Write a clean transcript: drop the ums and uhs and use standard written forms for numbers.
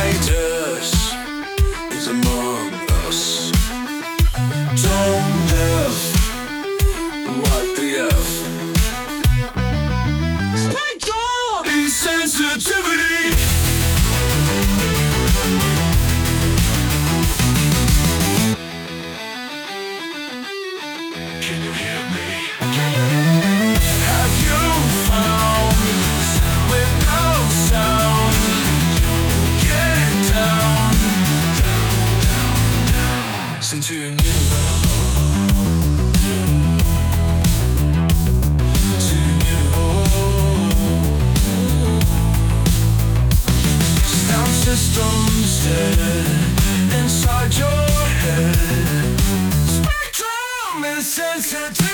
Titus is among us. Tone deaf, what the F? Spectrum insensitivity. Can you hear me? Have you found with no sound? Get down, since you knew. Sound systems dead inside your head. Spectrum insensitive.